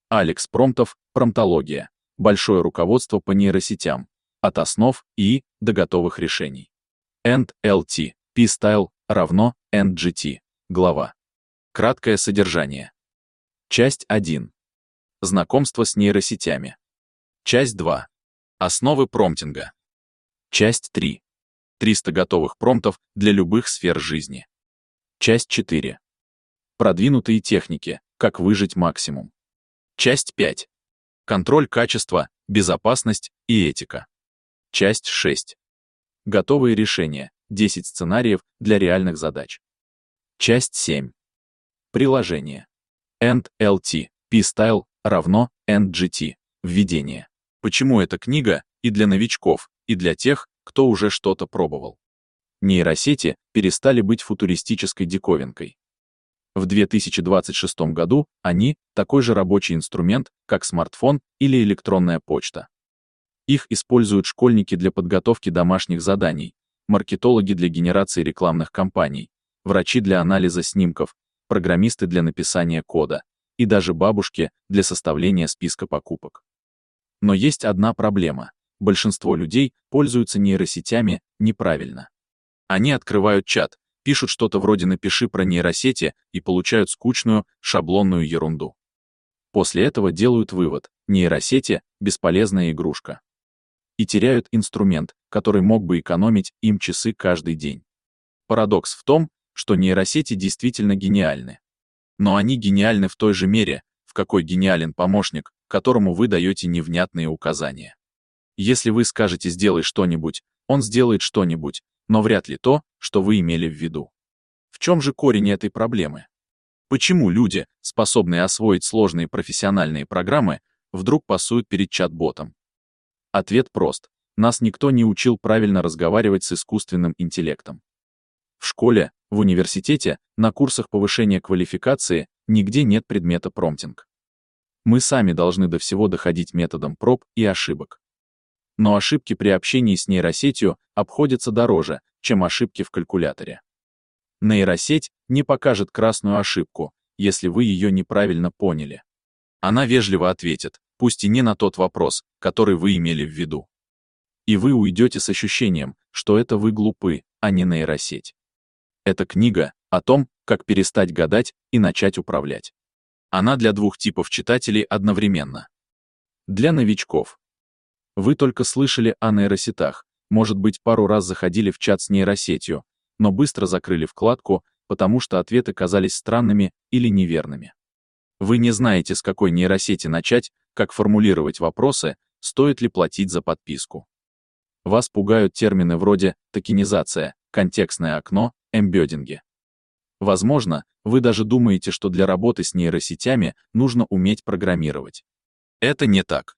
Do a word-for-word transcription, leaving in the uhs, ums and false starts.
Алекс Промтов, промтология. Большое руководство по нейросетям. От основ и до готовых решений. эн эл ти, P-Style, равно эн джи ти. Глава. Краткое содержание. Часть один. Знакомство с нейросетями. Часть два. Основы промптинга. Часть три. триста готовых промптов для любых сфер жизни. Часть четыре. Продвинутые техники, как выжать максимум. Часть пять. Контроль качества, безопасность и этика. Часть шесть. Готовые решения, десять сценариев для реальных задач. Часть семь. Приложение. эн эл ти, P-Style, равно эн джи ти. Введение. Почему эта книга и для новичков, и для тех, кто уже что-то пробовал? Нейросети перестали быть футуристической диковинкой. В две тысячи двадцать шестом году они – такой же рабочий инструмент, как смартфон или электронная почта. Их используют школьники для подготовки домашних заданий, маркетологи для генерации рекламных кампаний, врачи для анализа снимков, программисты для написания кода и даже бабушки для составления списка покупок. Но есть одна проблема – большинство людей пользуются нейросетями неправильно. Они открывают чат, пишут что-то вроде «напиши про нейросети» и получают скучную, шаблонную ерунду. После этого делают вывод – нейросети – бесполезная игрушка. И теряют инструмент, который мог бы экономить им часы каждый день. Парадокс в том, что нейросети действительно гениальны. Но они гениальны в той же мере, в какой гениален помощник, которому вы даете невнятные указания. Если вы скажете «сделай что-нибудь», он сделает что-нибудь, но вряд ли то, что вы имели в виду. В чем же корень этой проблемы? Почему люди, способные освоить сложные профессиональные программы, вдруг пасуют перед чат-ботом? Ответ прост. Нас никто не учил правильно разговаривать с искусственным интеллектом. В школе, в университете, на курсах повышения квалификации нигде нет предмета промптинг. Мы сами должны до всего доходить методом проб и ошибок. Но ошибки при общении с нейросетью обходятся дороже, чем ошибки в калькуляторе. Нейросеть не покажет красную ошибку, если вы ее неправильно поняли. Она вежливо ответит, пусть и не на тот вопрос, который вы имели в виду. И вы уйдете с ощущением, что это вы глупы, а не нейросеть. Эта книга о том, как перестать гадать и начать управлять. Она для двух типов читателей одновременно. Для новичков. Вы только слышали о нейросетях, может быть, пару раз заходили в чат с нейросетью, но быстро закрыли вкладку, потому что ответы казались странными или неверными. Вы не знаете, с какой нейросети начать, как формулировать вопросы, стоит ли платить за подписку. Вас пугают термины вроде токенизация, контекстное окно, эмбеддинги. Возможно, вы даже думаете, что для работы с нейросетями нужно уметь программировать. Это не так.